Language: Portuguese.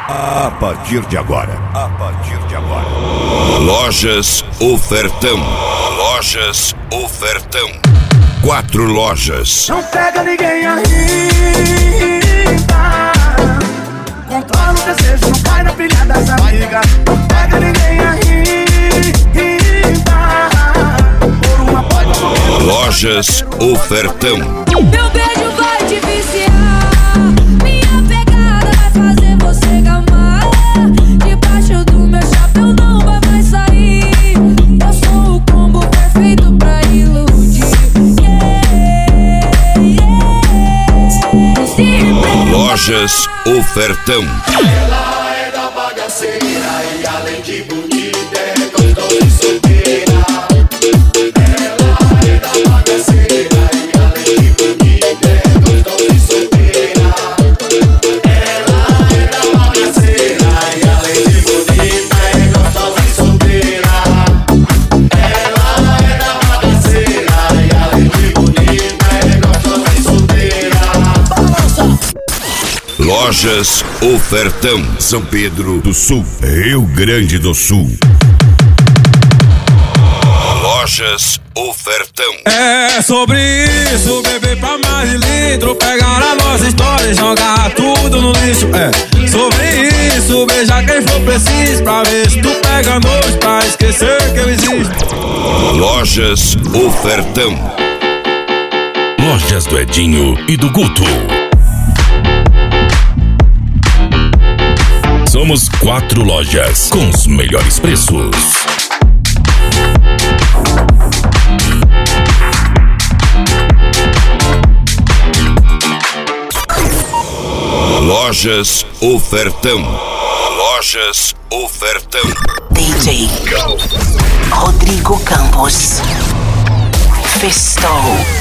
A partir de agora. Lojas Ofertão. Lojas Ofertão. 4 lojas. Não pega ninguém a riba. Controla o desejo, não cai na pilha das amigas. Não pega ninguém a riba. Por uma pode comer. Lojas Ofertão. Meu beijo vai te viciar. Minha pegada vai fazer você gamar. Debaixo do meu chapéu não vai mais sair. Eu sou o combo perfeito pra iludir. Lojas Ofertão. Ela é da bagaceira e além de bonita é gostosa e solteira. Ela é da bagaceira e além de bonita é gostosa e solteira. Ela é da bagaceira e além de bonita é gostosa e solteira. Ela é da bagaceira e além de bonita é gostosa e solteira. Lojas Ofertão. São Pedro do Sul, Rio Grande do Sul. Lojas Ofertão. É sobre isso, beber pra mais de litro, pegar a nossa história e jogar tudo no lixo. É sobre isso, beijar quem for preciso, pra ver se tu pega nojo, pra esquecer que eu existo. Lojas Ofertão. Lojas do Edinho e do Guto. Somos 4 lojas com os melhores preços. Lojas Ofertão. Lojas Ofertão. DJ Rodrigo Campos. Festou.